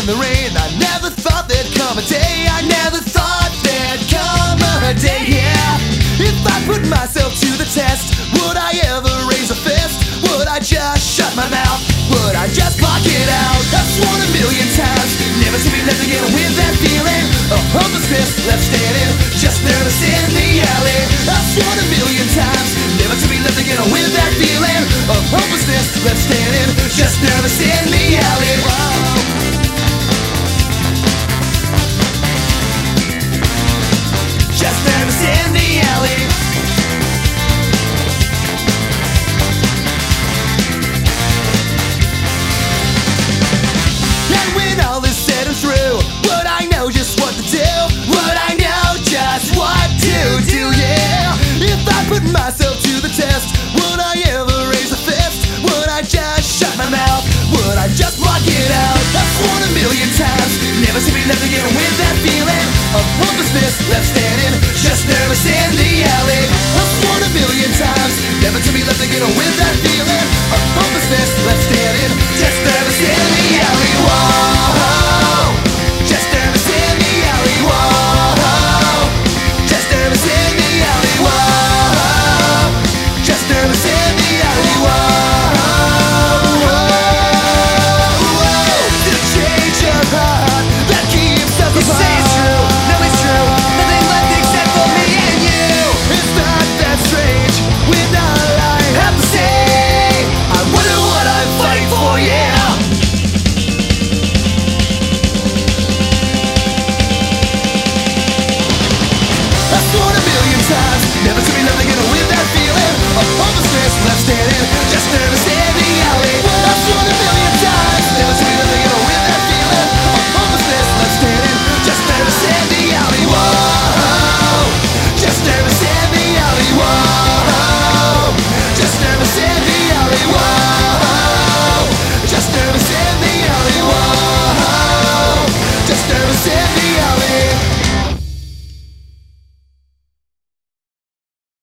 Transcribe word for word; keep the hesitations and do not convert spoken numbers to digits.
in the rain. I never thought there'd come a day. I never thought there'd come a day, yeah. If I put myself to the test, would I ever raise a fist? Would I just shut my mouth? Would I just block it out? I've sworn a million times never to be left again with that feeling of hopelessness, left standing, just nervous in the alley. I've sworn a million times never to be left again with that feeling of hopelessness, left standing, just nervous in the alley. Whoa. Just nervous in the alley. And when all is said and true, would I know just what to do? Would I know just what to do, yeah? If I put myself to the test, would I ever raise a fist? Would I just shut my mouth? Would I just block it out? I've sworn a million times never to be left again with that feeling of hopelessness, left standing,